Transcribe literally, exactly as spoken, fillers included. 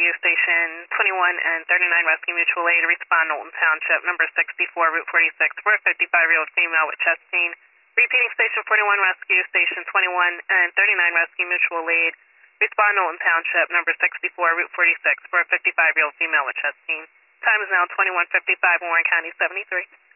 Rescue, Station twenty-one and thirty-nine Rescue Mutual Aid, respond Knowlton Township, number sixty-four, Route forty-six, for a fifty-five-year-old female with chest pain. Repeating, Station forty-one Rescue, Station twenty-one and thirty-nine Rescue Mutual Aid, respond Knowlton Township, number sixty-four, Route forty-six, for a fifty-five-year-old female with chest pain. Time is now twenty-one fifty-five, Warren County seventy-three.